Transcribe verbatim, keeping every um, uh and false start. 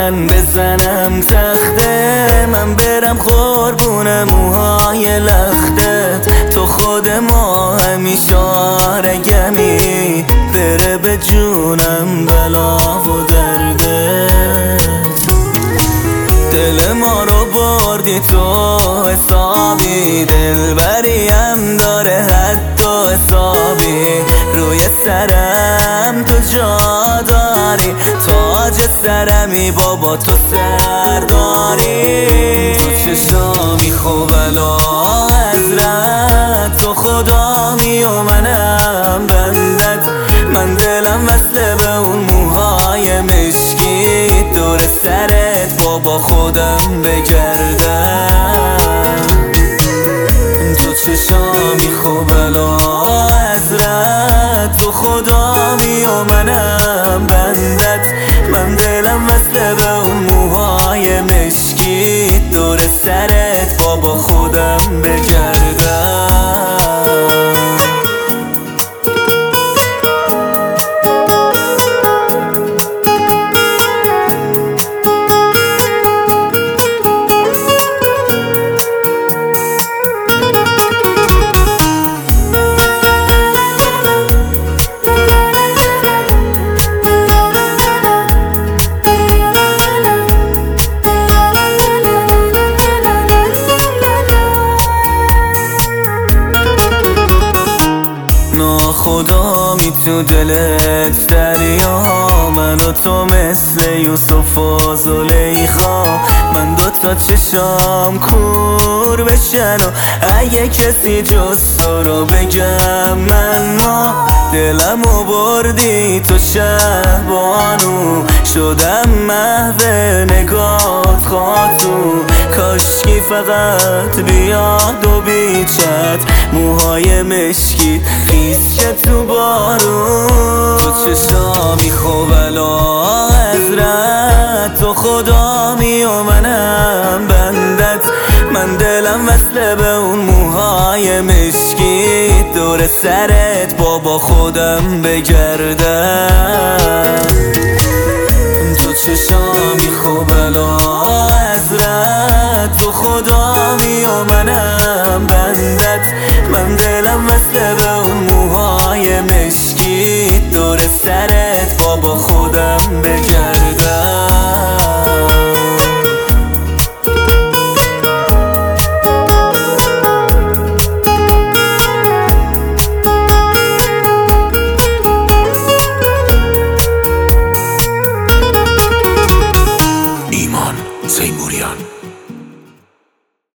من بزنم تخته، من برم قربون موهای لختت. تو خود ما همیشه آرگمی، بره به جونم بلا و دردت. دل ما رو بردی تو حسابی، دلبریم داره حد و حسابی. روی سرم تو جا داری، تاج سرمی بابا تو سرداری. تو چشامی خوب الا حضرت، تو خدامی و منم بندت. من دلم وصله به اون موهای مشکی، دور سرت بابا خودم بگردم. تو چشامی خوب الا حضرت، تو خدامی و منم بندت. من دلم وصله به اون موهای مشکی، دور سرت بابا خودم بگردم. خدا می تو دلت دریا، من و تو مثل یوسف و زلیخا. من دوتا چشام کور بشن و اگه کسی جز تو رو بگم من ما. دلمو بردی تو شهبانو، شدم محو نگات خاطو. کاشکی فقط بیاد و بیچت، موهای مشکی خیز که تو بارون. تو چشامی خوب الا حضرت، تو خدامی و منم بندت. من دلم وصله به اون موهای مشکی، دور سرت بابا خودم بگردم. تو چشامی خوب الا حضرت، تو خدامی و منم بندت. من دلم وصله به اون موهای مشکی، دور سرت بابا خودم بگردم. ایمان تیموریان.